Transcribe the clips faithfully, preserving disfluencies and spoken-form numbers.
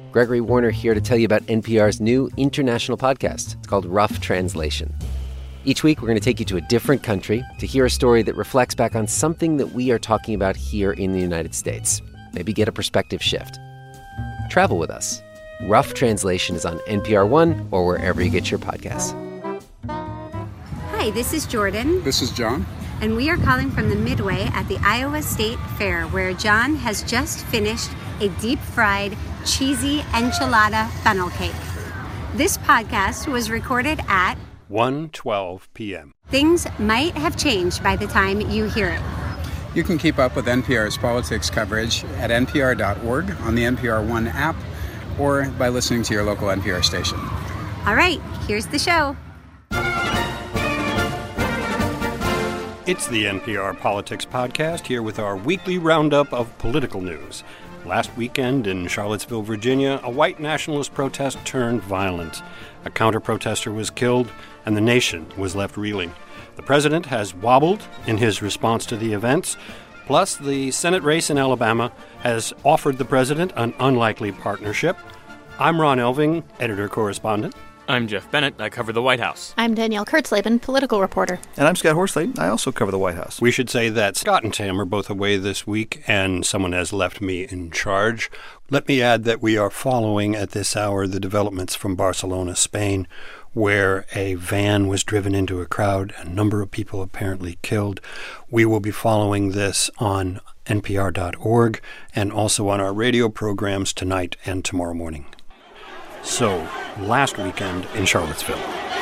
Gregory Warner here to tell you about N P R's new international podcast. It's called Rough Translation. Each week, we're going to take you to a different country to hear a story that reflects back on something that we are talking about here in the United States. Maybe get a perspective shift. Travel with us. Rough Translation is on N P R One or wherever you get your podcasts. Hi, this is Jordan. This is John. And we are calling from the Midway at the Iowa State Fair, where John has just finished a deep-fried, cheesy enchilada funnel cake. This podcast was recorded at one twelve p.m. Things might have changed by the time you hear it. You can keep up with N P R's politics coverage at N P R dot org, on the N P R One app, or by listening to your local N P R station. All right, here's the show. It's the N P R Politics Podcast, here with our weekly roundup of political news. Last weekend in Charlottesville, Virginia, a white nationalist protest turned violent. A counter-protester was killed, and the nation was left reeling. The president has wobbled in his response to the events. Plus, the Senate race in Alabama has offered the president an unlikely partnership. I'm Ron Elving, editor-correspondent. I'm Jeff Bennett. I cover the White House. I'm Danielle Kurtzleben, political reporter. And I'm Scott Horsley. I also cover the White House. We should say that Scott and Tam are both away this week, and someone has left me in charge. Let me add that we are following at this hour the developments from Barcelona, Spain, where a van was driven into a crowd, a number of people apparently killed. We will be following this on N P R dot org and also on our radio programs tonight and tomorrow morning. So, last weekend in Charlottesville,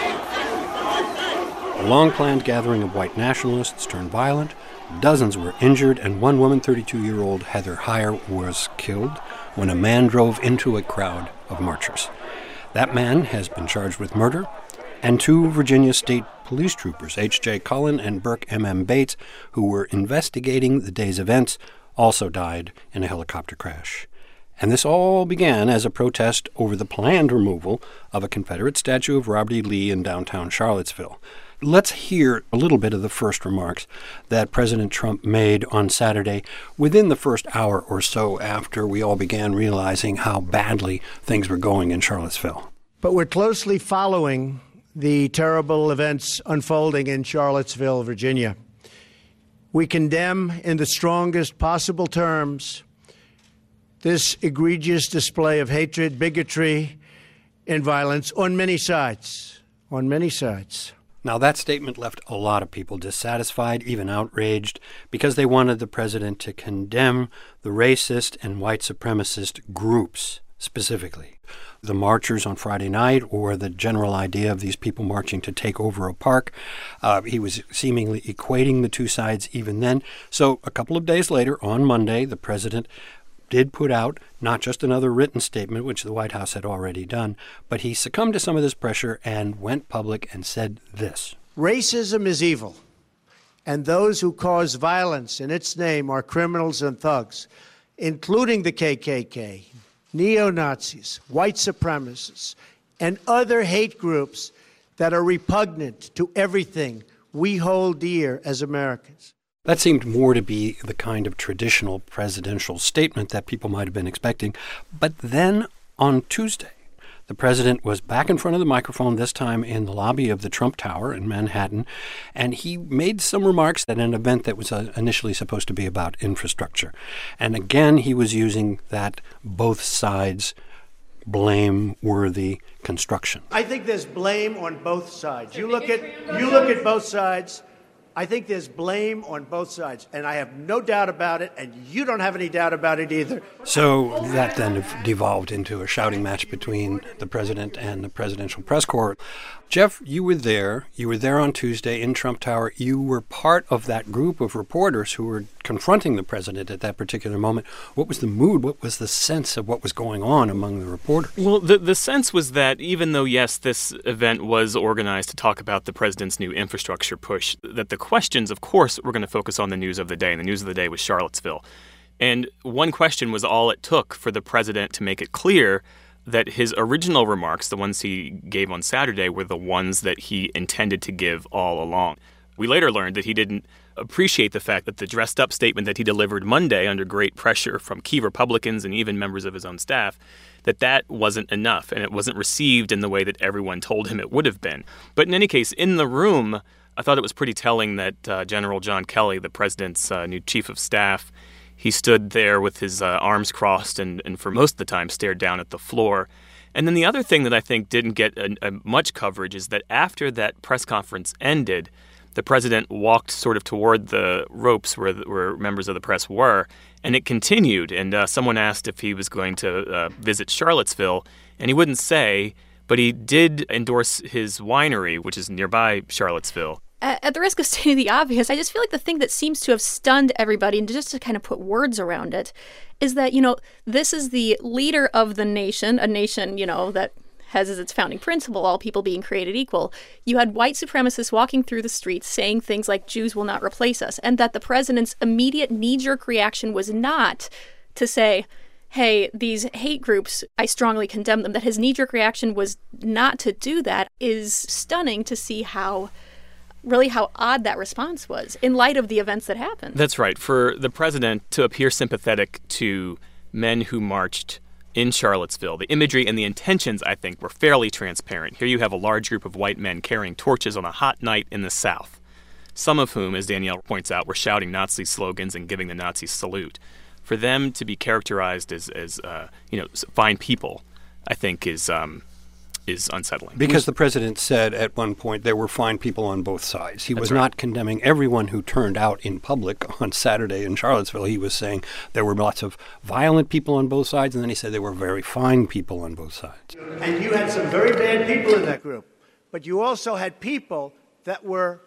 a long-planned gathering of white nationalists turned violent, dozens were injured, and one woman, thirty-two-year-old Heather Heyer, was killed when a man drove into a crowd of marchers. That man has been charged with murder, and two Virginia State Police troopers, H J Cullen and Burke M M Bates, who were investigating the day's events, also died in a helicopter crash. And this all began as a protest over the planned removal of a Confederate statue of Robert E. Lee in downtown Charlottesville. Let's hear a little bit of the first remarks that President Trump made on Saturday within the first hour or so after we all began realizing how badly things were going in Charlottesville. But we're closely following the terrible events unfolding in Charlottesville, Virginia. We condemn in the strongest possible terms this egregious display of hatred, bigotry, and violence on many sides, on many sides. Now, that statement left a lot of people dissatisfied, even outraged, because they wanted the president to condemn the racist and white supremacist groups specifically. The marchers on Friday night, or the general idea of these people marching to take over a park. Uh, he was seemingly equating the two sides even then. So a couple of days later, on Monday, the president did put out not just another written statement, which the White House had already done, but he succumbed to some of this pressure and went public and said this. Racism is evil, and those who cause violence in its name are criminals and thugs, including the K K K, neo-Nazis, white supremacists, and other hate groups that are repugnant to everything we hold dear as Americans. That seemed more to be the kind of traditional presidential statement that people might have been expecting. But then on Tuesday, the president was back in front of the microphone, this time in the lobby of the Trump Tower in Manhattan, and he made some remarks at an event that was uh, initially supposed to be about infrastructure. And again, he was using that both sides blame-worthy construction. I think there's blame on both sides. You look at you look at both sides. I think there's blame on both sides, and I have no doubt about it, and you don't have any doubt about it either. So that then devolved into a shouting match between the president and the presidential press corps. Jeff, you were there. You were there on Tuesday in Trump Tower. You were part of that group of reporters who were confronting the president at that particular moment. What was the mood? What was the sense of what was going on among the reporters? Well, the, the sense was that even though, yes, this event was organized to talk about the president's new infrastructure push, that the questions, of course, were going to focus on the news of the day, and the news of the day was Charlottesville. And one question was all it took for the president to make it clear that his original remarks, the ones he gave on Saturday, were the ones that he intended to give all along. We later learned that he didn't appreciate the fact that the dressed-up statement that he delivered Monday under great pressure from key Republicans and even members of his own staff, that that wasn't enough, and it wasn't received in the way that everyone told him it would have been. But in any case, in the room, I thought it was pretty telling that uh, General John Kelly, the president's uh, new chief of staff, he stood there with his uh, arms crossed and, and for most of the time stared down at the floor. And then the other thing that I think didn't get a, a much coverage is that after that press conference ended, the president walked sort of toward the ropes where, where members of the press were, and it continued. And uh, someone asked if he was going to uh, visit Charlottesville, and he wouldn't say, but he did endorse his winery, which is nearby Charlottesville. At the risk of stating the obvious, I just feel like the thing that seems to have stunned everybody, and just to kind of put words around it, is that, you know, this is the leader of the nation, a nation, you know, that has as its founding principle all people being created equal. You had white supremacists walking through the streets saying things like Jews will not replace us, and that the president's immediate knee-jerk reaction was not to say, hey, these hate groups, I strongly condemn them. That his knee-jerk reaction was not to do that is stunning to see how really how odd that response was in light of the events that happened. That's right. For the president to appear sympathetic to men who marched in Charlottesville, the imagery and the intentions, I think, were fairly transparent. Here you have a large group of white men carrying torches on a hot night in the South, some of whom, as Danielle points out, were shouting Nazi slogans and giving the Nazi salute. For them to be characterized as, as uh, you know, fine people, I think is um, is unsettling. Because the president said at one point there were fine people on both sides. He was right. not condemning everyone who turned out in public on Saturday in Charlottesville. He was saying there were lots of violent people on both sides, and then he said there were very fine people on both sides. And you had some very bad people in that group, but you also had people that were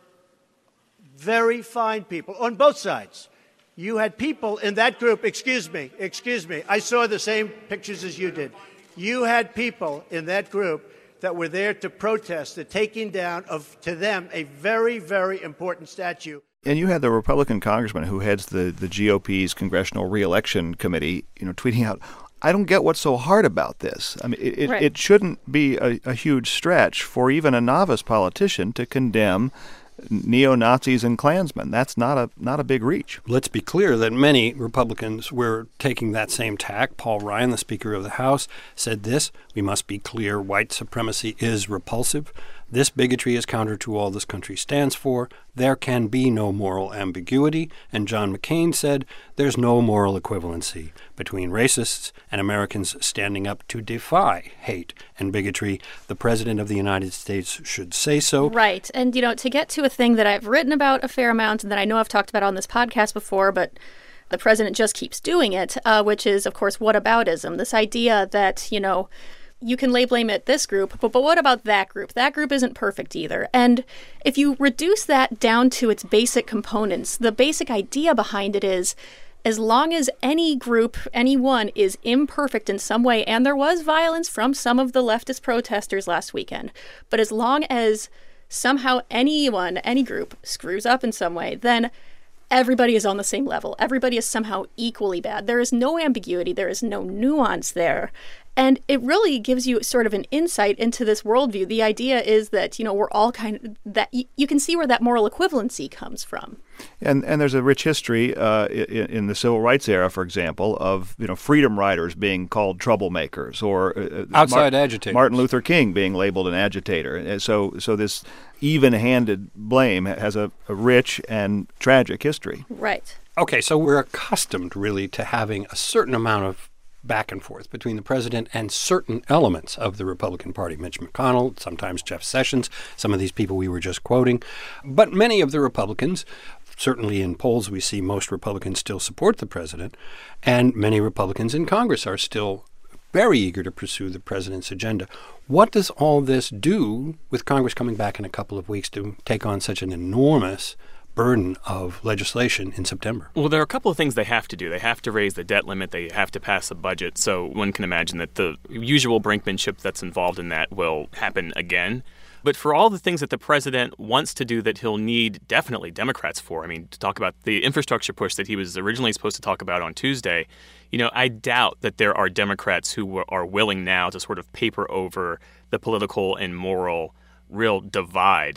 very fine people on both sides. You had people in that group, excuse me, excuse me, I saw the same pictures as you did. You had people in that group that were there to protest the taking down of, to them, a very, very important statue. And you had the Republican congressman who heads the, the G O P's Congressional Reelection Committee, you know, tweeting out, I don't get what's so hard about this. I mean, it, right. it shouldn't be a, a huge stretch for even a novice politician to condemn neo-Nazis and Klansmen. That's not a not a big reach. Let's be clear that many Republicans were taking that same tack. Paul Ryan, the Speaker of the House, said this: we must be clear, white supremacy is repulsive. This bigotry is counter to all this country stands for. There can be no moral ambiguity. And John McCain said there's no moral equivalency between racists and Americans standing up to defy hate and bigotry. The President of the United States should say so. Right. And, you know, to get to a thing that I've written about a fair amount and that I know I've talked about on this podcast before, but the president just keeps doing it, uh, which is, of course, whataboutism. This idea that, you know, you can lay blame at this group, but, but what about that group? That group isn't perfect either. And if you reduce that down to its basic components, the basic idea behind it is, as long as any group, anyone is imperfect in some way, and there was violence from some of the leftist protesters last weekend, but as long as somehow anyone, any group screws up in some way, then everybody is on the same level. Everybody is somehow equally bad. There is no ambiguity. There is no nuance there. And it really gives you sort of an insight into this worldview. The idea is that, you know, we're all kind of, that you, you can see where that moral equivalency comes from. And and there's a rich history uh, in, in the civil rights era, for example, of, you know, freedom riders being called troublemakers, or uh, outside Mar- agitators. Martin Luther King being labeled an agitator. And so so this even-handed blame has a, a rich and tragic history. Right. Okay, so we're accustomed really to having a certain amount of back and forth between the president and certain elements of the Republican Party. Mitch McConnell, sometimes Jeff Sessions, some of these people we were just quoting. But many of the Republicans, certainly in polls we see most Republicans still support the president, and many Republicans in Congress are still very eager to pursue the president's agenda. What does all this do with Congress coming back in a couple of weeks to take on such an enormous burden of legislation in September? Well, there are a couple of things they have to do. They have to raise the debt limit. They have to pass a budget. So one can imagine that the usual brinkmanship that's involved in that will happen again. But for all the things that the president wants to do that he'll need definitely Democrats for, I mean, to talk about the infrastructure push that he was originally supposed to talk about on Tuesday, you know, I doubt that there are Democrats who are willing now to sort of paper over the political and moral real divide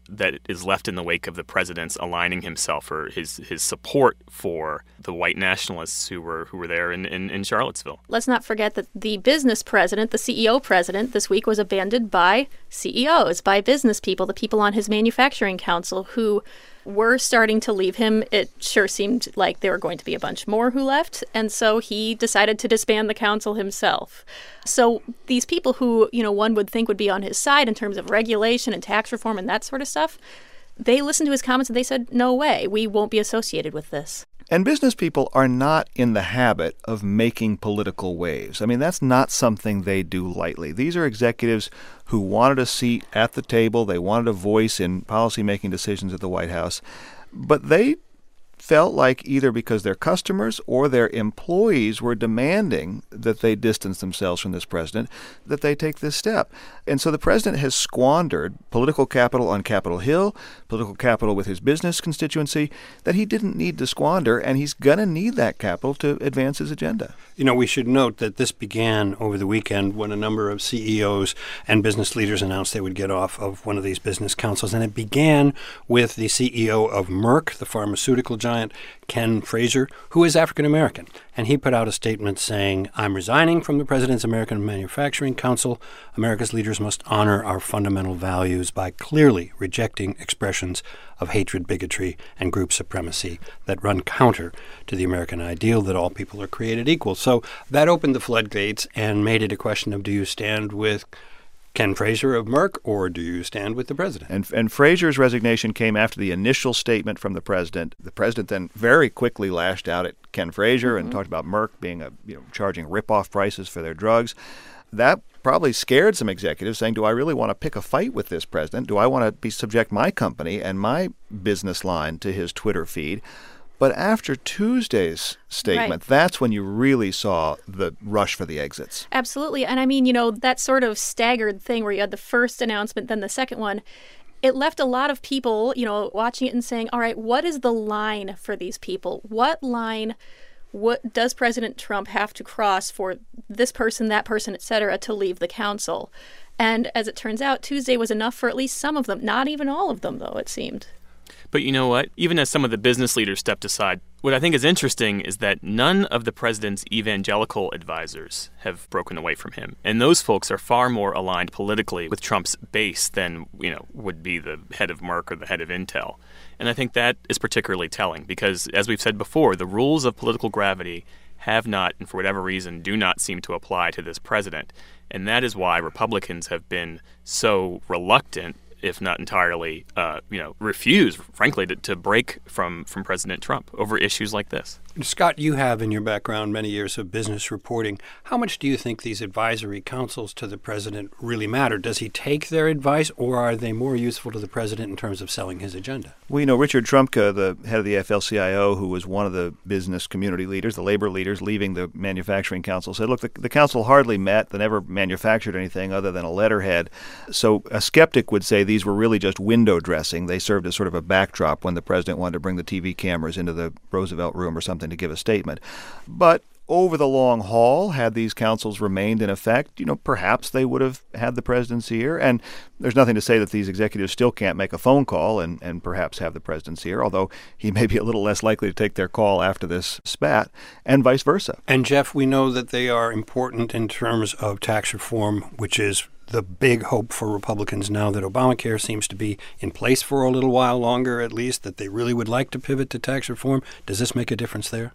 that is left in the wake of the president's aligning himself or his his support for the white nationalists who were who were there in, in, in Charlottesville. Let's not forget that the business president, the C E O president, this week was abandoned by C E Os, by business people, the people on his manufacturing council who were starting to leave him. It sure seemed like there were going to be a bunch more who left, and so he decided to disband the council himself. So these people who, you know, one would think would be on his side in terms of regulation and tax reform and that sort of stuff, they listened to his comments and they said, no way, we won't be associated with this. And business people are not in the habit of making political waves. I mean, that's not something they do lightly. These are executives who wanted a seat at the table. They wanted a voice in policymaking decisions at the White House. But they felt like either because their customers or their employees were demanding that they distance themselves from this president, that they take this step. And so the president has squandered political capital on Capitol Hill, political capital with his business constituency that he didn't need to squander, and he's going to need that capital to advance his agenda. You know, we should note that this began over the weekend when a number of C E Os and business leaders announced they would get off of one of these business councils. And it began with the C E O of Merck, the pharmaceutical giant, Ken Frazier, who is African-American. And he put out a statement saying, I'm resigning from the President's American Manufacturing Council. America's leaders must honor our fundamental values by clearly rejecting expressions of hatred, bigotry, and group supremacy that run counter to the American ideal that all people are created equal. So that opened the floodgates and made it a question of, do you stand with Ken Frazier of Merck, or do you stand with the president? And, and Frazier's resignation came after the initial statement from the president. The president then very quickly lashed out at Ken Frazier mm-hmm. and talked about Merck being a, you know, charging rip-off prices for their drugs. That probably scared some executives, saying, do I really want to pick a fight with this president? Do I want to be subject my company and my business line to his Twitter feed? But after Tuesday's statement, right. that's when you really saw the rush for the exits. Absolutely. And I mean, you know, that sort of staggered thing where you had the first announcement, then the second one, it left a lot of people, you know, watching it and saying, all right, what is the line for these people? What line what does President Trump have to cross for this person, that person, et cetera, to leave the council? And as it turns out, Tuesday was enough for at least some of them, not even all of them, though, it seemed. But you know what? Even as some of the business leaders stepped aside, what I think is interesting is that none of the president's evangelical advisors have broken away from him. And those folks are far more aligned politically with Trump's base than, you know, would be the head of Merck or the head of Intel. And I think that is particularly telling because, as we've said before, the rules of political gravity have not, and for whatever reason, do not seem to apply to this president. And that is why Republicans have been so reluctant, if not entirely, uh, you know, refuse, frankly, to, to break from, from President Trump over issues like this. Scott, you have in your background many years of business reporting. How much do you think these advisory councils to the president really matter? Does he take their advice, or are they more useful to the president in terms of selling his agenda? Well, you know, Richard Trumka, the head of the A F L C I O, who was one of the business community leaders, the labor leaders leaving the manufacturing council, said, look, the, the council hardly met. They never manufactured anything other than a letterhead. So a skeptic would say these were really just window dressing. They served as sort of a backdrop when the president wanted to bring the T V cameras into the Roosevelt Room or something to give a statement. But over the long haul, had these councils remained in effect, you know, perhaps they would have had the president's ear. And there's nothing to say that these executives still can't make a phone call and, and perhaps have the president's ear, although he may be a little less likely to take their call after this spat, and vice versa. And, Jeff, we know that they are important in terms of tax reform, which is the big hope for Republicans now that Obamacare seems to be in place for a little while longer, at least, that they really would like to pivot to tax reform. Does this make a difference there?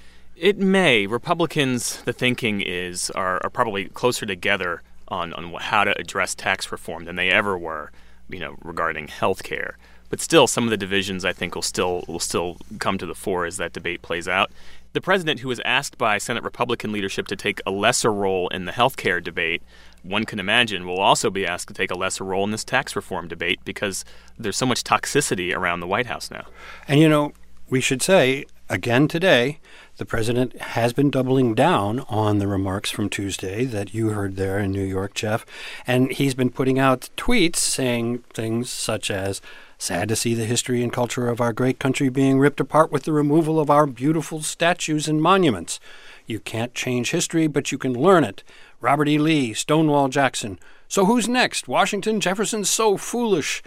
It may. Republicans, the thinking is, are, are probably closer together on, on how to address tax reform than they ever were, you know, regarding health care. But still, some of the divisions, I think, will still will still come to the fore as that debate plays out. The president, who was asked by Senate Republican leadership to take a lesser role in the health care debate, one can imagine will also be asked to take a lesser role in this tax reform debate because there's so much toxicity around the White House now. And, you know, we should say, again today, the president has been doubling down on the remarks from Tuesday that you heard there in New York, Jeff. And he's been putting out tweets saying things such as, sad to see the history and culture of our great country being ripped apart with the removal of our beautiful statues and monuments. You can't change history, but you can learn it. Robert E. Lee, Stonewall Jackson. So who's next? Washington, Jefferson, so foolish.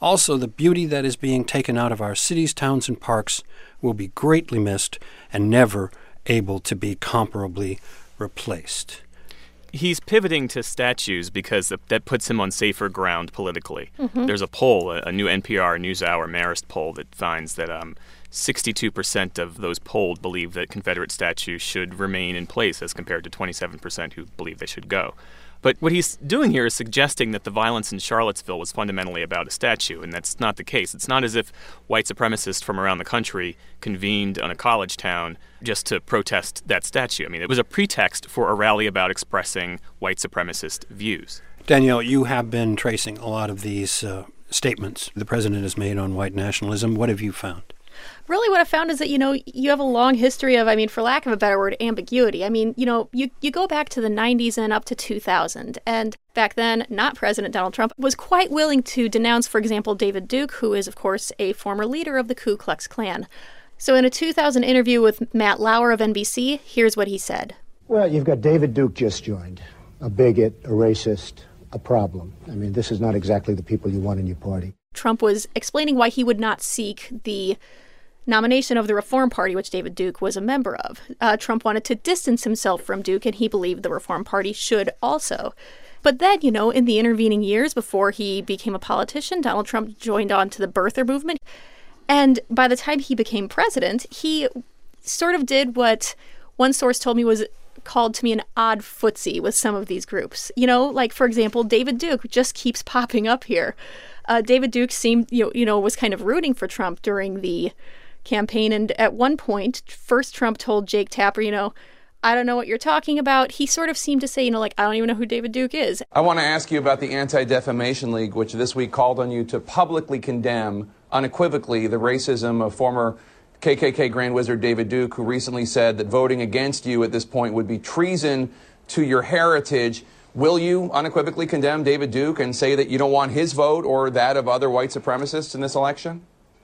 Also, the beauty that is being taken out of our cities, towns, and parks will be greatly missed and never able to be comparably replaced. He's pivoting to statues because that puts him on safer ground politically. Mm-hmm. There's a poll, a new N P R NewsHour Marist poll that finds that um, sixty-two percent of those polled believe that Confederate statues should remain in place as compared to twenty-seven percent who believe they should go. But what he's doing here is suggesting that the violence in Charlottesville was fundamentally about a statue, and that's not the case. It's not as if white supremacists from around the country convened on a college town just to protest that statue. I mean, it was a pretext for a rally about expressing white supremacist views. Danielle, you have been tracing a lot of these uh, statements the president has made on white nationalism. What have you found? Really what I found is that, you know, you have a long history of, I mean, for lack of a better word, ambiguity. I mean, you know, you, you go back to the nineties and up to two thousand. And back then, not President Donald Trump was quite willing to denounce, for example, David Duke, who is, of course, a former leader of the Ku Klux Klan. So in a two thousand interview with Matt Lauer of N B C, here's what he said. Well, you've got David Duke just joined, a bigot, a racist, a problem. I mean, this is not exactly the people you want in your party. Trump was explaining why he would not seek the nomination of the Reform Party, which David Duke was a member of. Uh, Trump wanted to distance himself from Duke, and he believed the Reform Party should also. But then, you know, in the intervening years before he became a politician, Donald Trump joined on to the birther movement. And by the time he became president, he sort of did what one source told me was called to me an odd footsie with some of these groups. You know, like, for example, David Duke just keeps popping up here. Uh, David Duke seemed, you know, you know, was kind of rooting for Trump during the campaign. And at one point, first Trump told Jake Tapper, you know, I don't know what you're talking about. He sort of seemed to say, you know, like, I don't even know who David Duke is. I want to ask you about the Anti-Defamation League, which this week called on you to publicly condemn unequivocally the racism of former K K K Grand Wizard David Duke, who recently said that voting against you at this point would be treason to your heritage. Will you unequivocally condemn David Duke and say that you don't want his vote or that of other white supremacists in this election?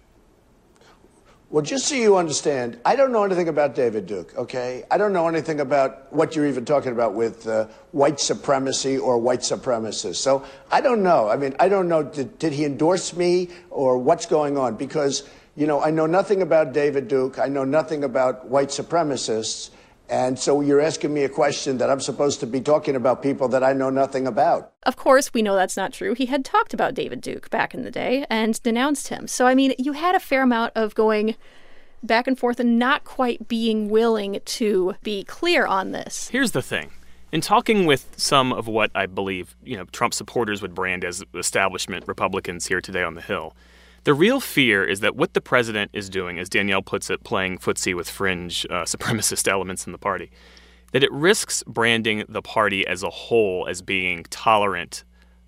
Well, just so you understand, I don't know anything about David Duke, okay? I don't know anything about what you're even talking about with uh, white supremacy or white supremacists. So I don't know. I mean, I don't know, did, did he endorse me or what's going on? Because, you know, I know nothing about David Duke. I know nothing about white supremacists. And so you're asking me a question that I'm supposed to be talking about people that I know nothing about. Of course, we know that's not true. He had talked about David Duke back in the day and denounced him. So, I mean, you had a fair amount of going back and forth and not quite being willing to be clear on this. Here's the thing. In talking with some of what I believe, you know, Trump supporters would brand as establishment Republicans here today on the Hill, the real fear is that what the president is doing, as Danielle puts it, playing footsie with fringe uh, supremacist elements in the party, that it risks branding the party as a whole as being tolerant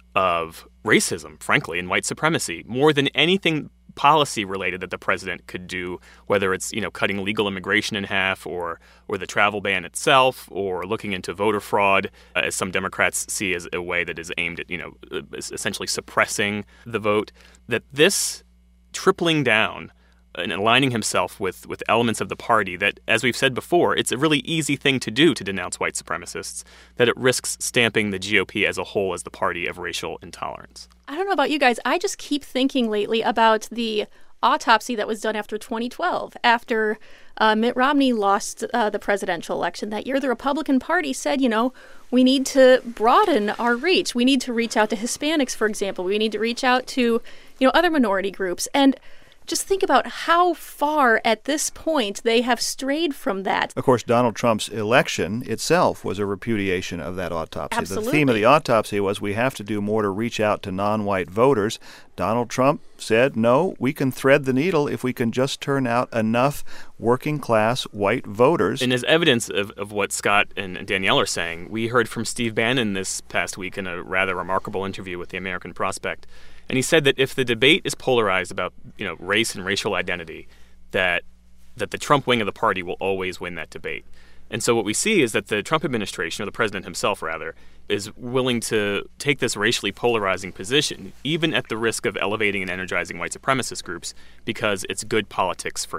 of racism, frankly, and white supremacy, more than anything policy related that the president could do, whether it's, you know, cutting legal immigration in half or or the travel ban itself or looking into voter fraud, uh, as some Democrats see as a way that is aimed at, you know, essentially suppressing the vote, that this tripling down and aligning himself with, with elements of the party that, as we've said before, it's a really easy thing to do to denounce white supremacists, that it risks stamping the G O P as a whole as the party of racial intolerance. I don't know about you guys. I just keep thinking lately about the autopsy that was done after twenty twelve, after uh, Mitt Romney lost uh, the presidential election that year. The Republican Party said, you know, we need to broaden our reach. We need to reach out to Hispanics, for example. We need to reach out to, you know, other minority groups. And just think about how far at this point they have strayed from that. Of course, Donald Trump's election itself was a repudiation of that autopsy. Absolutely. The theme of the autopsy was we have to do more to reach out to non-white voters. Donald Trump said, no, we can thread the needle if we can just turn out enough working-class white voters. And as evidence of, of what Scott and Danielle are saying, we heard from Steve Bannon this past week in a rather remarkable interview with the American Prospect. And he said that if the debate is polarized about, you know, race and racial identity, that that the Trump wing of the party will always win that debate. And so what we see is that the Trump administration, or the president himself rather, is willing to take this racially polarizing position, even at the risk of elevating and energizing white supremacist groups, because it's good politics for him.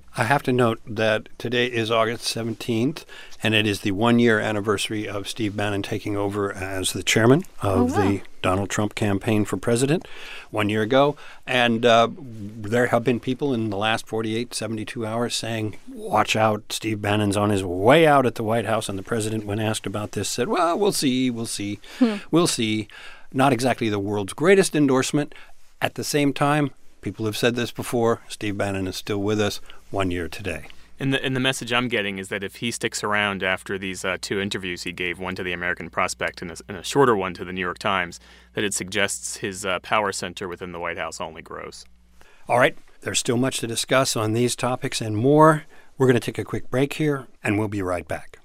I have to note that today is August seventeenth, and it is the one-year anniversary of Steve Bannon taking over as the chairman of oh, wow. the Donald Trump campaign for president one year ago. And uh, there have been people in the last forty-eight, seventy-two hours saying, watch out, Steve Bannon's on his way out at the White House. And the president, when asked about this, said, well, we'll see, we'll see, hmm. we'll see. Not exactly the world's greatest endorsement. At the same time, people have said this before, Steve Bannon is still with us one year today. And the, and the message I'm getting is that if he sticks around after these uh, two interviews he gave, one to the American Prospect and a, and a shorter one to the New York Times, that it suggests his uh, power center within the White House only grows. All right. There's still much to discuss on these topics and more. We're going to take a quick break here, and we'll be right back.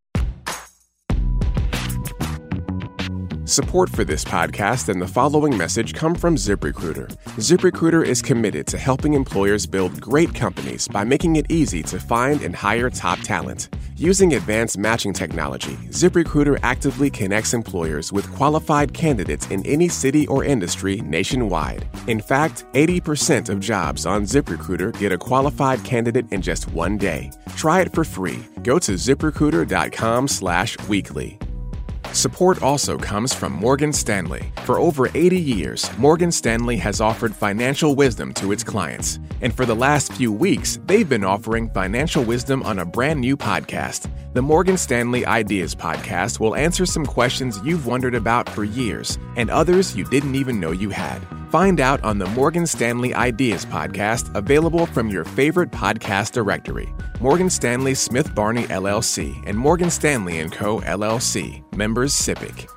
Support for this podcast and the following message come from ZipRecruiter. ZipRecruiter is committed to helping employers build great companies by making it easy to find and hire top talent. Using advanced matching technology, ZipRecruiter actively connects employers with qualified candidates in any city or industry nationwide. In fact, eighty percent of jobs on ZipRecruiter get a qualified candidate in just one day. Try it for free. Go to ZipRecruiter.com slash weekly. Support also comes from Morgan Stanley. For over eighty years, Morgan Stanley has offered financial wisdom to its clients. And for the last few weeks, they've been offering financial wisdom on a brand new podcast. The Morgan Stanley Ideas Podcast will answer some questions you've wondered about for years and others you didn't even know you had. Find out on the Morgan Stanley Ideas Podcast, available from your favorite podcast directory. Morgan Stanley Smith Barney, L L C, and Morgan Stanley and Co., L L C. Members S I P C.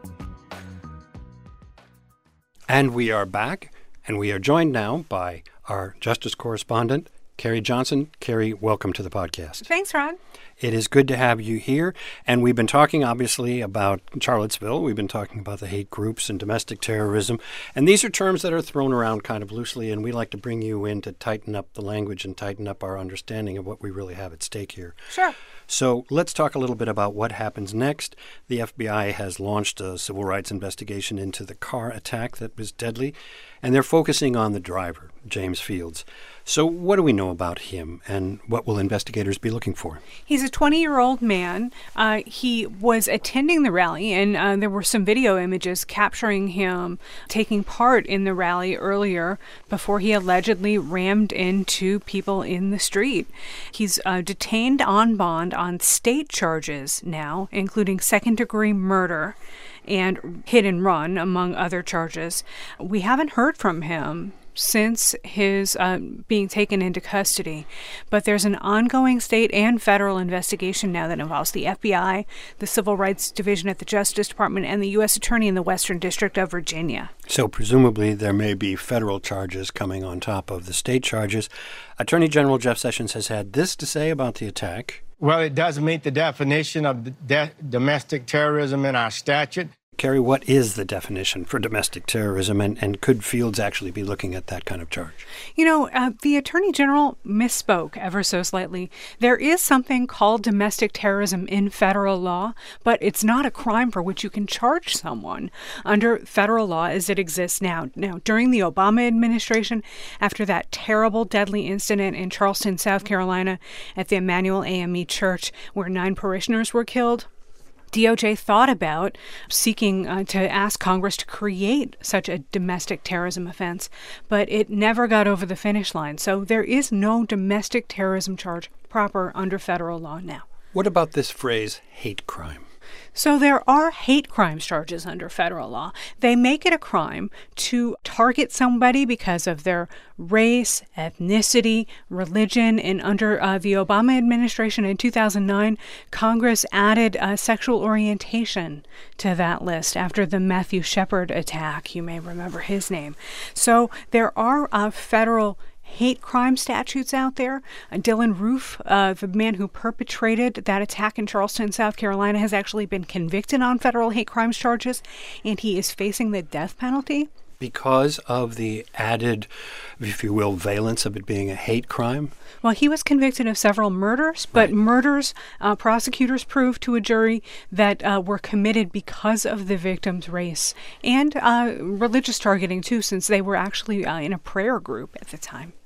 And we are back, and we are joined now by our justice correspondent, Carrie Johnson. Carrie, welcome to the podcast. Thanks, Ron. It is good to have you here. And we've been talking, obviously, about Charlottesville. We've been talking about the hate groups and domestic terrorism. And these are terms that are thrown around kind of loosely, and we like to bring you in to tighten up the language and tighten up our understanding of what we really have at stake here. Sure. So let's talk a little bit about what happens next. The F B I has launched a civil rights investigation into the car attack that was deadly, and they're focusing on the driver, James Fields. So what do we know about him, and what will investigators be looking for? He's a twenty-year-old man. Uh, he was attending the rally, and uh, there were some video images capturing him taking part in the rally earlier before he allegedly rammed into people in the street. He's uh, detained on bond on state charges now, including second-degree murder and hit and run, among other charges. We haven't heard from him since his uh, being taken into custody. But there's an ongoing state and federal investigation now that involves the F B I, the Civil Rights Division at the Justice Department, and the U S Attorney in the Western District of Virginia. So presumably there may be federal charges coming on top of the state charges. Attorney General Jeff Sessions has had this to say about the attack. Well, it does meet the definition of de- domestic terrorism in our statute. Carrie, what is the definition for domestic terrorism, and, and could Fields actually be looking at that kind of charge? You know, uh, the Attorney General misspoke ever so slightly. There is something called domestic terrorism in federal law, but it's not a crime for which you can charge someone under federal law as it exists now. Now, during the Obama administration, after that terrible, deadly incident in Charleston, South Carolina, at the Emmanuel A M E Church, where nine parishioners were killed, D O J thought about seeking uh, to ask Congress to create such a domestic terrorism offense, but it never got over the finish line. So there is no domestic terrorism charge proper under federal law now. What about this phrase, hate crime? So there are hate crimes charges under federal law. They make it a crime to target somebody because of their race, ethnicity, religion. And under uh, the Obama administration in two thousand nine, Congress added uh, sexual orientation to that list after the Matthew Shepard attack. You may remember his name. So there are uh, federal hate crime statutes out there. Uh, Dylan Roof, uh, the man who perpetrated that attack in Charleston, South Carolina, has actually been convicted on federal hate crimes charges, and he is facing the death penalty. Because of the added, if you will, valence of it being a hate crime? Well, he was convicted of several murders, but right. murders, uh, prosecutors proved to a jury that uh, were committed because of the victim's race and uh, religious targeting, too, since they were actually uh, in a prayer group at the time.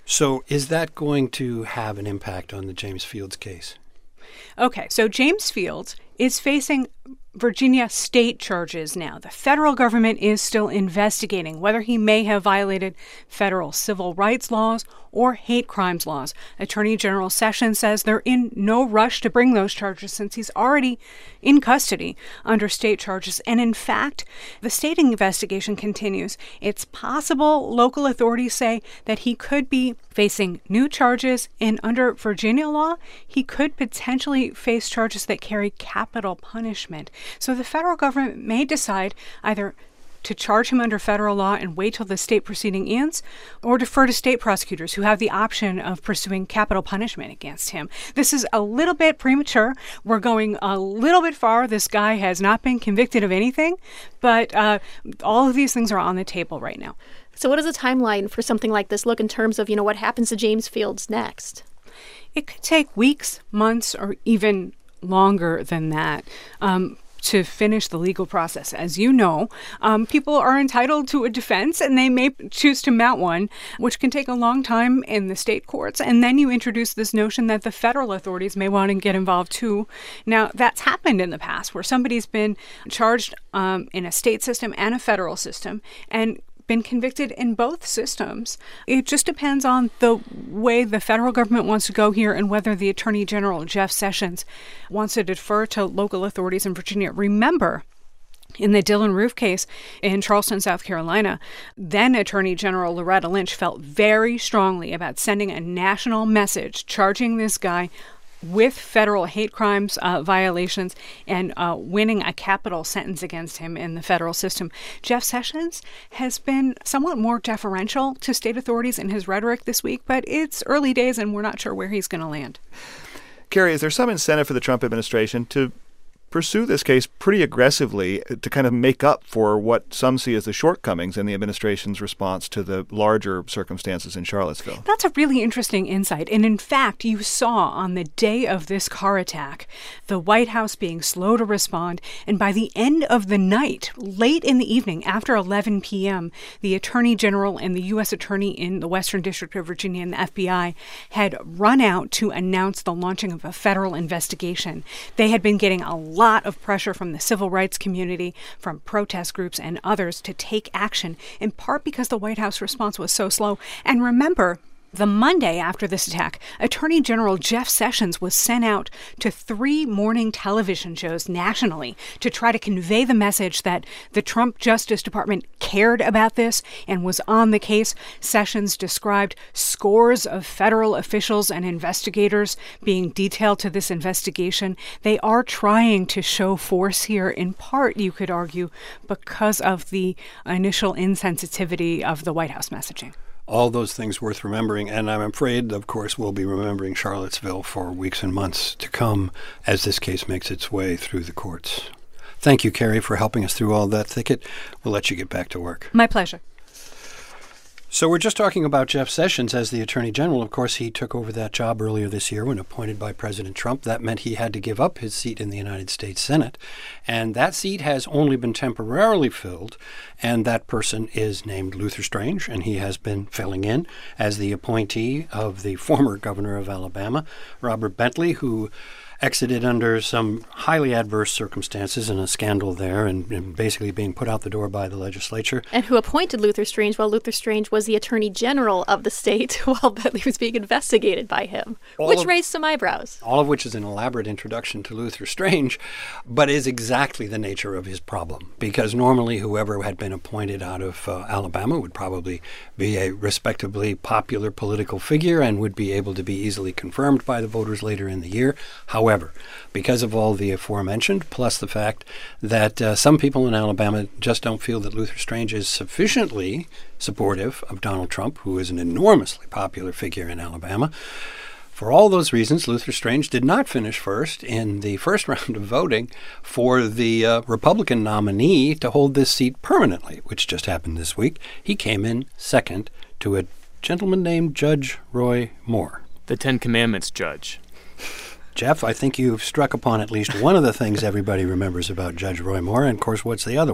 So is that going to have an impact on the James Fields case? Okay, so James Fields is facing Virginia state charges now. The federal government is still investigating whether he may have violated federal civil rights laws or hate crimes laws. Attorney General Sessions says they're in no rush to bring those charges since he's already in custody under state charges. And in fact, the state investigation continues. It's possible local authorities say that he could be facing new charges, and under Virginia law, he could potentially face charges that carry capital punishment. So the federal government may decide either to charge him under federal law and wait till the state proceeding ends, or defer to state prosecutors who have the option of pursuing capital punishment against him. This is a little bit premature. We're going a little bit far. This guy has not been convicted of anything, but uh, all of these things are on the table right now. So what does a timeline for something like this look in terms of, you know, what happens to James Fields next? It could take weeks, months, or even longer than that. Um, to finish the legal process. As you know, um, people are entitled to a defense, and they may choose to mount one, which can take a long time in the state courts. And then you introduce this notion that the federal authorities may want to get involved too. Now, that's happened in the past where somebody's been charged um, in a state system and a federal system, and been convicted in both systems. It just depends on the way the federal government wants to go here and whether the Attorney General, Jeff Sessions, wants to defer to local authorities in Virginia. Remember, in the Dylann Roof case in Charleston, South Carolina, then Attorney General Loretta Lynch felt very strongly about sending a national message charging this guy with federal hate crimes uh, violations and uh, winning a capital sentence against him in the federal system. Jeff Sessions has been somewhat more deferential to state authorities in his rhetoric this week, but it's early days and we're not sure where he's going to land. Carrie, is there some incentive for the Trump administration to pursue this case pretty aggressively to kind of make up for what some see as the shortcomings in the administration's response to the larger circumstances in Charlottesville? That's a really interesting insight. And in fact, you saw on the day of this car attack, the White House being slow to respond. And by the end of the night, late in the evening, after eleven p.m., the Attorney General and the U S Attorney in the Western District of Virginia and the F B I had run out to announce the launching of a federal investigation. They had been getting a lot of pressure from the civil rights community, from protest groups and others to take action, in part because the White House response was so slow. And remember, the Monday after this attack, Attorney General Jeff Sessions was sent out to three morning television shows nationally to try to convey the message that the Trump Justice Department cared about this and was on the case. Sessions described scores of federal officials and investigators being detailed to this investigation. They are trying to show force here, in part, you could argue, because of the initial insensitivity of the White House messaging. All those things worth remembering, and I'm afraid, of course, we'll be remembering Charlottesville for weeks and months to come as this case makes its way through the courts. Thank you, Carrie, for helping us through all that thicket. We'll let you get back to work. My pleasure. So we're just talking about Jeff Sessions as the Attorney General. Of course, he took over that job earlier this year when appointed by President Trump. That meant he had to give up his seat in the United States Senate. And that seat has only been temporarily filled, and that person is named Luther Strange, and he has been filling in as the appointee of the former governor of Alabama, Robert Bentley, who exited under some highly adverse circumstances in a scandal there and, and basically being put out the door by the legislature. And who appointed Luther Strange while Luther Strange was the Attorney General of the state while Bentley was being investigated by him, all which of, raised some eyebrows. All of which is an elaborate introduction to Luther Strange, but is exactly the nature of his problem. Because normally whoever had been appointed out of uh, Alabama would probably be a respectably popular political figure and would be able to be easily confirmed by the voters later in the year. However, However, because of all the aforementioned, plus the fact that uh, some people in Alabama just don't feel that Luther Strange is sufficiently supportive of Donald Trump, who is an enormously popular figure in Alabama, for all those reasons, Luther Strange did not finish first in the first round of voting for the uh, Republican nominee to hold this seat permanently, which just happened this week. He came in second to a gentleman named Judge Roy Moore. The Ten Commandments judge. Jeff, I think you've struck upon at least one of the things everybody remembers about Judge Roy Moore, and of course, what's the other one?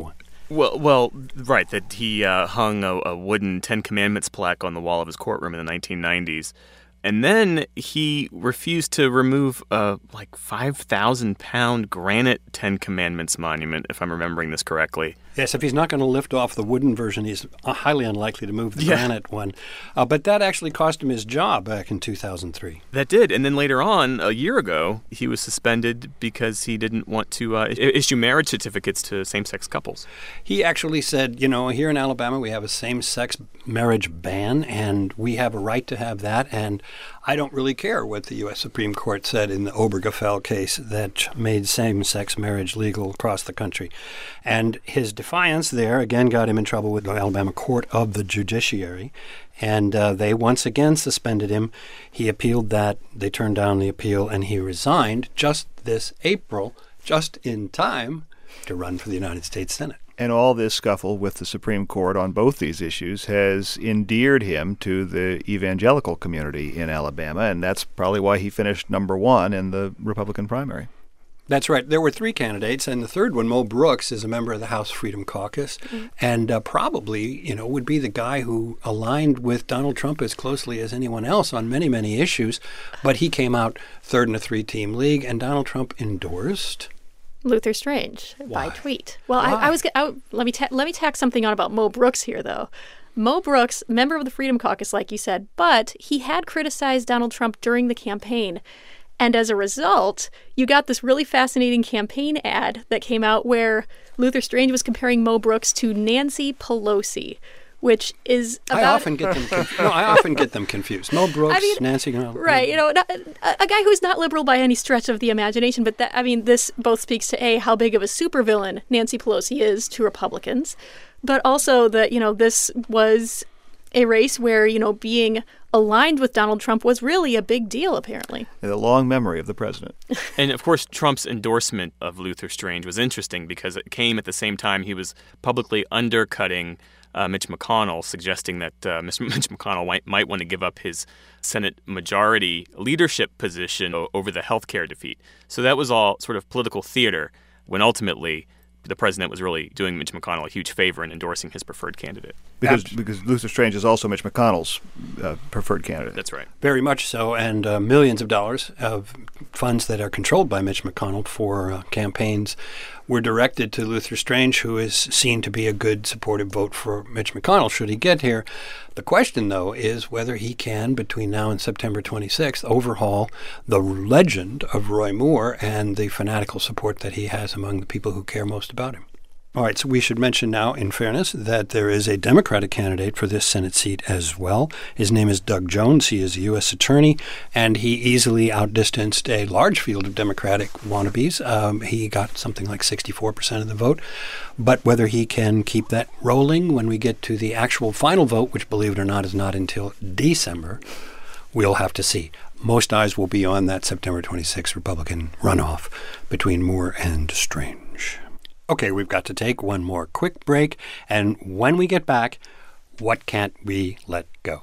Well, well, right, that he uh, hung a, a wooden Ten Commandments plaque on the wall of his courtroom in the nineteen nineties. And then he refused to remove a like five thousand pound granite Ten Commandments monument, if I'm remembering this correctly. Yes, if he's not going to lift off the wooden version, he's highly unlikely to move the Yeah. granite one. Uh, but that actually cost him his job back in two thousand three. That did. And then later on, a year ago, he was suspended because he didn't want to uh, issue marriage certificates to same-sex couples. He actually said, you know, here in Alabama we have a same-sex marriage ban, and we have a right to have that, and I don't really care what the U S Supreme Court said in the Obergefell case that made same-sex marriage legal across the country. And his defiance there, again, got him in trouble with the Alabama Court of the Judiciary, and uh, they once again suspended him. He appealed that. They turned down the appeal, and he resigned just this April, just in time to run for the United States Senate. And all this scuffle with the Supreme Court on both these issues has endeared him to the evangelical community in Alabama, and that's probably why he finished number one in the Republican primary. That's right. There were three candidates, and the third one, Mo Brooks, is a member of the House Freedom Caucus, mm-hmm. and uh, probably, you know, would be the guy who aligned with Donald Trump as closely as anyone else on many, many issues. But he came out third in a three-team league, and Donald Trump endorsed Luther Strange Why? by tweet. Well, I, I was I, let me ta- let me tack something on about Mo Brooks here, though. Mo Brooks, member of the Freedom Caucus, like you said, but he had criticized Donald Trump during the campaign. And as a result, you got this really fascinating campaign ad that came out where Luther Strange was comparing Mo Brooks to Nancy Pelosi, which is about... I often get them conf- no, I often get them confused. Mo Brooks, I mean, Nancy... No, right, you know, not, a, a guy who's not liberal by any stretch of the imagination, but that, I mean, this both speaks to, A, how big of a supervillain Nancy Pelosi is to Republicans, but also that, you know, this was a race where, you know, being aligned with Donald Trump was really a big deal, apparently. The long memory of the president. And, of course, Trump's endorsement of Luther Strange was interesting because it came at the same time he was publicly undercutting uh, Mitch McConnell, suggesting that uh, Mitch McConnell might, might want to give up his Senate majority leadership position o- over the health care defeat. So that was all sort of political theater when ultimately the president was really doing Mitch McConnell a huge favor in endorsing his preferred candidate. Because because Luther Strange is also Mitch McConnell's uh, preferred candidate. That's right. Very much so, and uh, millions of dollars of funds that are controlled by Mitch McConnell for uh, campaigns were directed to Luther Strange, who is seen to be a good supportive vote for Mitch McConnell should he get here. The question, though, is whether he can, between now and September twenty-sixth, overhaul the legend of Roy Moore and the fanatical support that he has among the people who care most about him. All right, so we should mention now, in fairness, that there is a Democratic candidate for this Senate seat as well. His name is Doug Jones. He is a U S attorney, and he easily outdistanced a large field of Democratic wannabes. Um, he got something like sixty-four percent of the vote. But whether he can keep that rolling when we get to the actual final vote, which, believe it or not, is not until December, we'll have to see. Most eyes will be on that September twenty-sixth Republican runoff between Moore and Strange. Okay, we've got to take one more quick break, and when we get back, what can't we let go?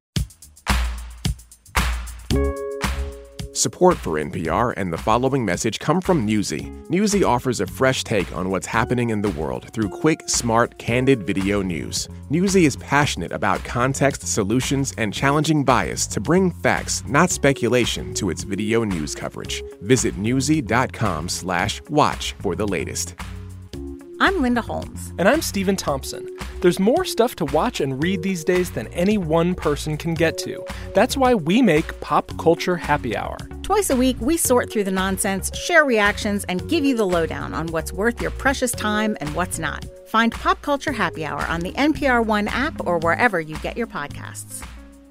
Support for N P R and the following message come from Newsy. Newsy offers a fresh take on what's happening in the world through quick, smart, candid video news. Newsy is passionate about context, solutions, and challenging bias to bring facts, not speculation, to its video news coverage. Visit newsy.com slash watch for the latest. I'm Linda Holmes. And I'm Stephen Thompson. There's more stuff to watch and read these days than any one person can get to. That's why we make Pop Culture Happy Hour. Twice a week, we sort through the nonsense, share reactions, and give you the lowdown on what's worth your precious time and what's not. Find Pop Culture Happy Hour on the N P R One app or wherever you get your podcasts.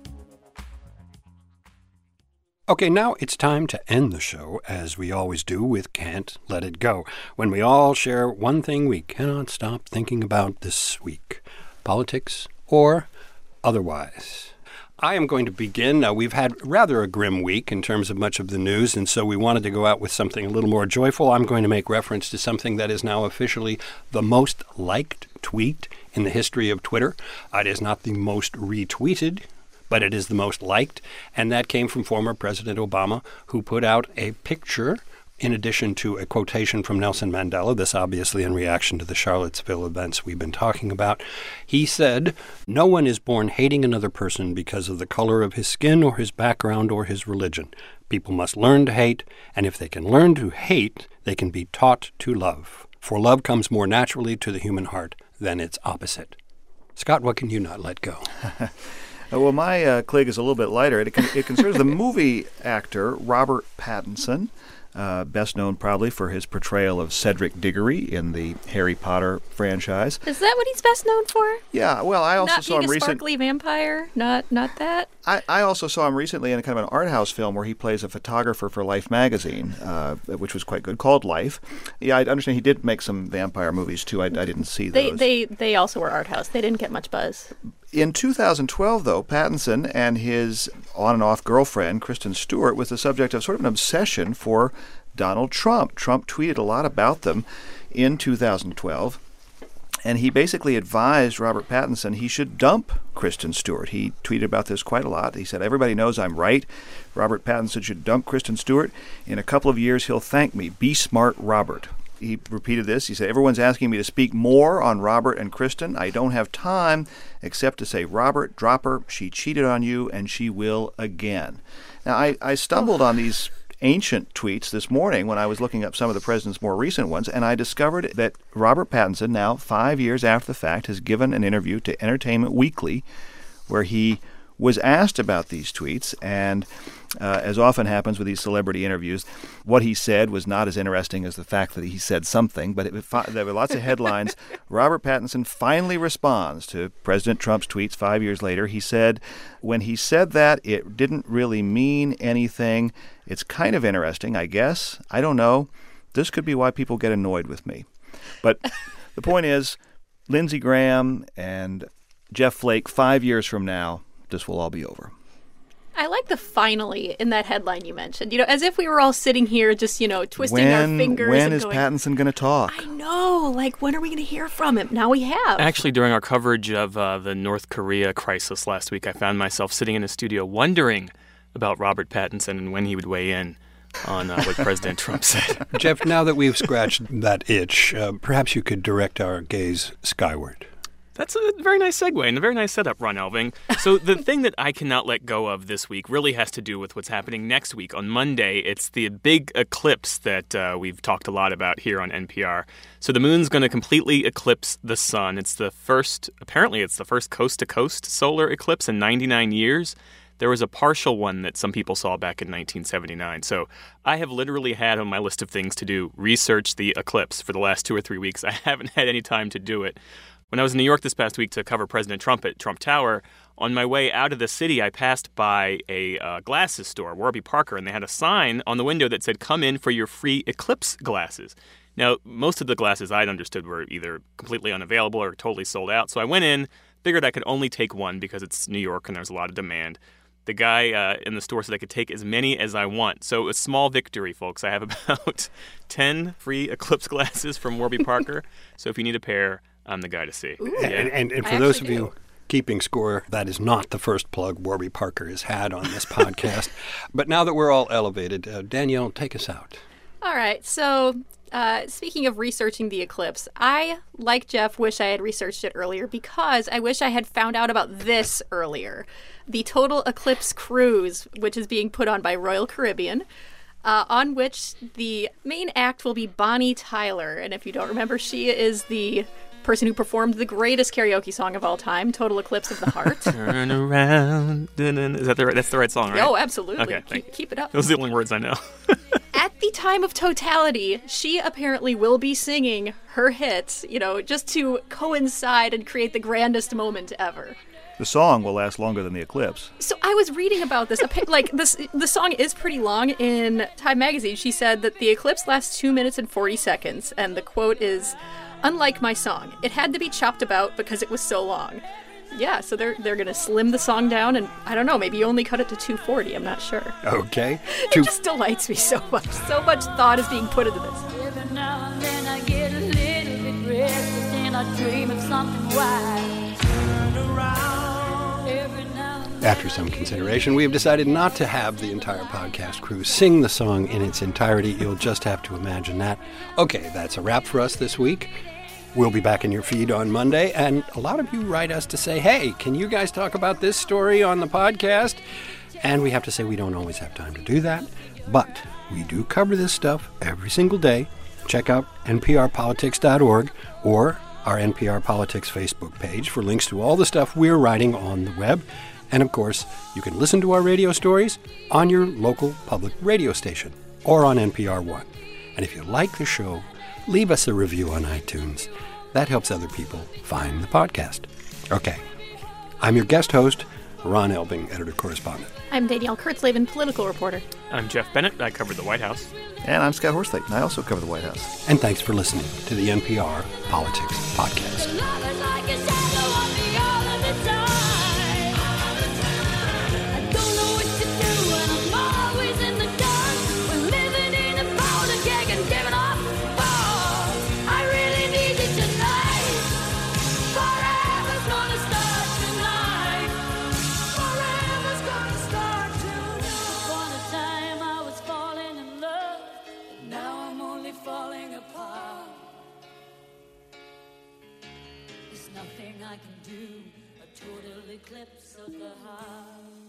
Okay, now it's time to end the show, as we always do, with Can't Let It Go, when we all share one thing we cannot stop thinking about this week, politics or otherwise. I am going to begin. Uh, we've had rather a grim week in terms of much of the news, and so we wanted to go out with something a little more joyful. I'm going to make reference to something that is now officially the most liked tweet in the history of Twitter. It is not the most retweeted, but it is the most liked, and that came from former President Obama, who put out a picture in addition to a quotation from Nelson Mandela, this obviously in reaction to the Charlottesville events we've been talking about. He said, "No one is born hating another person because of the color of his skin or his background or his religion. People must learn to hate, and if they can learn to hate, they can be taught to love. For love comes more naturally to the human heart than its opposite." Scott, what can you not let go? Well, my uh, clig is a little bit lighter. It, it concerns the movie actor Robert Pattinson, uh, best known probably for his portrayal of Cedric Diggory in the Harry Potter franchise. Is that what he's best known for? Yeah, well, I also not saw him being a recently. sparkly vampire, not not that. I, I also saw him recently in a kind of an art house film where he plays a photographer for Life magazine, uh, which was quite good, called Life. Yeah, I understand he did make some vampire movies too. I, I didn't see They those. they they also were art house. They didn't get much buzz. In two thousand twelve, though, Pattinson and his on-and-off girlfriend, Kristen Stewart, was the subject of sort of an obsession for Donald Trump. Trump tweeted a lot about them in two thousand twelve, and he basically advised Robert Pattinson he should dump Kristen Stewart. He tweeted about this quite a lot. He said, "Everybody knows I'm right. Robert Pattinson should dump Kristen Stewart. In a couple of years, he'll thank me. Be smart, Robert." He repeated this. He said, "Everyone's asking me to speak more on Robert and Kristen. I don't have time except to say, Robert, drop her. She cheated on you, and she will again." Now, I, I stumbled on these ancient tweets this morning when I was looking up some of the president's more recent ones, and I discovered that Robert Pattinson, now five years after the fact, has given an interview to Entertainment Weekly where he was asked about these tweets, and uh, as often happens with these celebrity interviews, what he said was not as interesting as the fact that he said something, but it, there were lots of headlines. Robert Pattinson finally responds to President Trump's tweets five years later. He said, "When he said that, it didn't really mean anything. It's kind of interesting, I guess. I don't know. This could be why people get annoyed with me." But the point is, Lindsey Graham and Jeff Flake, five years from now, this will all be over. I like the "finally" in that headline you mentioned. You know, as if we were all sitting here just, you know, twisting when, our fingers. When and is going, Pattinson going to talk? I know. Like, when are we going to hear from him? Now we have. Actually, during our coverage of uh, the North Korea crisis last week, I found myself sitting in a studio wondering about Robert Pattinson and when he would weigh in on uh, what President Trump said. Jeff, now that we've scratched that itch, uh, perhaps you could direct our gaze skyward. That's a very nice segue and a very nice setup, Ron Elving. So the thing that I cannot let go of this week really has to do with what's happening next week. On Monday, it's the big eclipse that uh, we've talked a lot about here on N P R. So the moon's going to completely eclipse the sun. It's the first, apparently it's the first coast-to-coast solar eclipse in ninety-nine years. There was a partial one that some people saw back in nineteen seventy-nine. So I have literally had on my list of things to do research the eclipse for the last two or three weeks. I haven't had any time to do it. When I was in New York this past week to cover President Trump at Trump Tower, on my way out of the city, I passed by a uh, glasses store, Warby Parker, and they had a sign on the window that said, "Come in for your free eclipse glasses." Now, most of the glasses I'd understood were either completely unavailable or totally sold out. So I went in, figured I could only take one because it's New York and there's a lot of demand. The guy uh, in the store said I could take as many as I want. So a small victory, folks. I have about ten free eclipse glasses from Warby Parker. So if you need a pair, I'm the guy to see. Yeah. And, and, and for those of do. you keeping score, that is not the first plug Warby Parker has had on this podcast. But now that we're all elevated, uh, Danielle, take us out. All right. So uh, speaking of researching the eclipse, I, like Jeff, wish I had researched it earlier because I wish I had found out about this earlier. The Total Eclipse Cruise, which is being put on by Royal Caribbean, uh, on which the main act will be Bonnie Tyler. And if you don't remember, she is the person who performed the greatest karaoke song of all time, Total Eclipse of the Heart. Turn around. Is that the right, that's the right song, right? Oh, absolutely. Okay, keep, keep it up. Those are the only words I know. At the time of totality, she apparently will be singing her hits, you know, just to coincide and create the grandest moment ever. The song will last longer than the eclipse. So I was reading about this. Like, this, the song is pretty long. In Time magazine, she said that the eclipse lasts two minutes and forty seconds, and the quote is, "Unlike my song, it had to be chopped about because it was so long." Yeah, so they're they're gonna slim the song down, and I don't know, maybe only cut it to two forty. I'm not sure. Okay. It Two... just delights me so much. So much thought is being put into this. Every now and then I get a little bit restless, and I dream of something wild. Turn around. Every now and then. After some consideration, we have decided not to have the entire podcast crew sing the song in its entirety. You'll just have to imagine that. Okay, that's a wrap for us this week. We'll be back in your feed on Monday, and a lot of you write us to say, hey, can you guys talk about this story on the podcast? And we have to say we don't always have time to do that, but we do cover this stuff every single day. Check out N P R politics dot org or our N P R Politics Facebook page for links to all the stuff we're writing on the web. And of course, you can listen to our radio stories on your local public radio station or on N P R One. And if you like the show, leave us a review on iTunes. That helps other people find the podcast. Okay, I'm your guest host, Ron Elbing, editor-correspondent. I'm Danielle Kurtzleben, political reporter. I'm Jeff Bennett. I cover the White House. And I'm Scott Horsley, and I also cover the White House. And thanks for listening to the N P R Politics Podcast. Nothing I can do, a total eclipse of the heart.